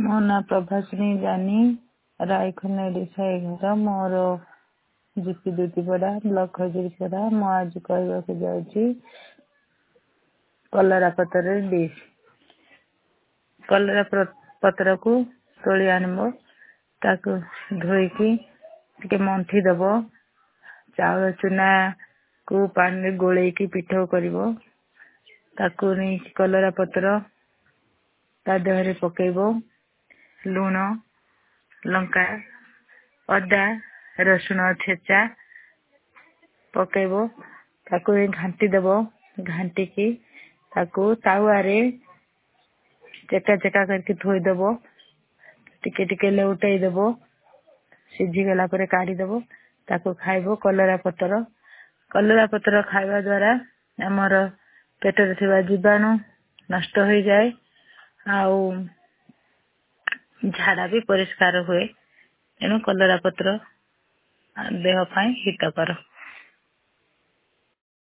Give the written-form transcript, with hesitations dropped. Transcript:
मो ना प्रभासिनी जानी रायखनेडी साई घर मोर जीपी दुतीपड़ा ब्लॉक खजुरीपड़ा मु आज कहवाक जाऊँगी कलरा पतर डिश कलरा पतर को तोली आनब ताकू धोईकी टिके मंथी दब चाउल चुना को पानी गोलेकी पिठो करिवो ताकू नहीं कलरा पतर ता देहरे पकेबो लूण लंका अदा रसुण छेचा पकेबो ताकू घांटी दब घांटी ताकू तावारे चेका चेका करके धोई दब टिके टिके लेउटाई दब सिझी गला परे काढ़ी दब ताकू खाइबो कलरा पतर खाइबा द्वारा हमर पेटर थिबा जीवाणु नष्ट हो जाए आउ झाड़ा भी परिष्कार हुए एनु कलरा पत्र देह पाई हितकर।